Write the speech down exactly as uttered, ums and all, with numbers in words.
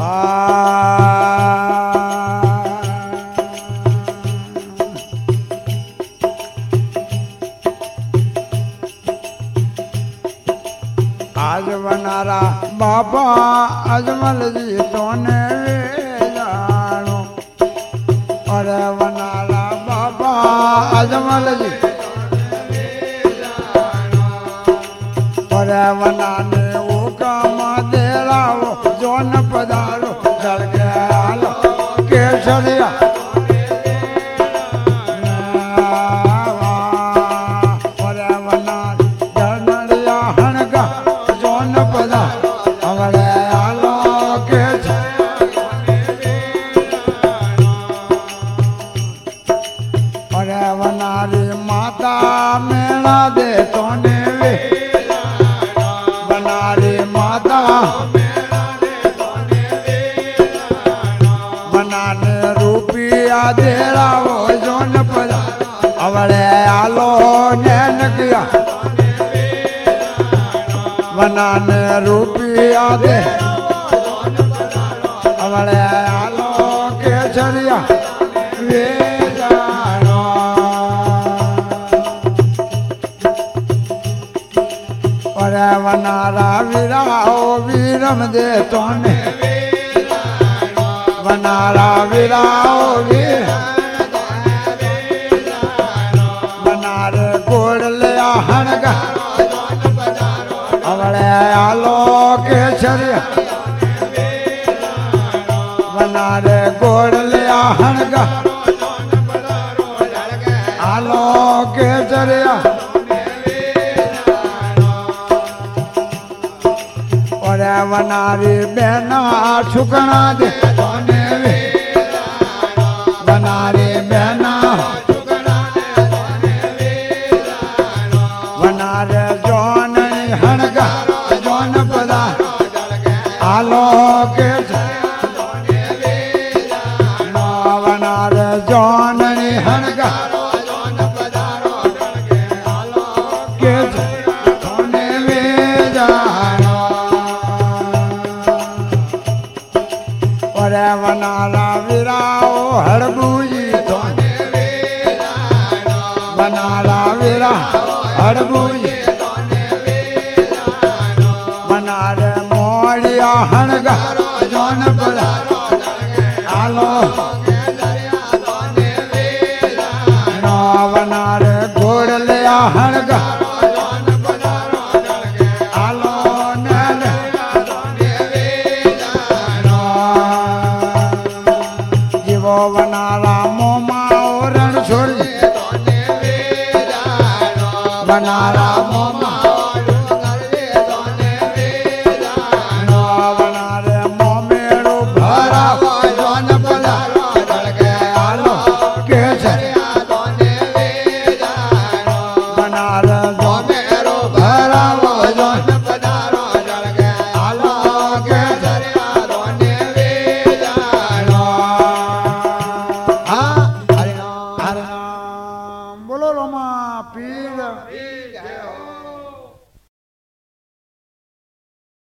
आज बनारा बाबा अजमल जी तोने जानो अरे बनारा बाबा अजमल जी अरे बनाने वो काम दे रहा जोन पधारो डर के आलो केसरिया दे तोने वे बनारे माता बनाने रूपिया दे रावो जोन पदा अवड़े आलो नैन किया बनाने रूपिया दे अवड़े आलो केसरिया वे वनारा वीराओ वीरम दे तोने वनारा वीराओ वीर वनारे गोड़ लिया हनगा अवड़े आलो केसरिया वनारे गोड़ लिया हनगा आलो केसरिया वनारी बहना छुकना दे तोने वे वनारी बहना वनारे जोन हणगा जोन पदा आलो के वनारे जोन हणगा वनारा वीराओ हड़बूजी तोने वनारा वीरा हड़बूजी वनारे मोड़िया हणगा जोन पर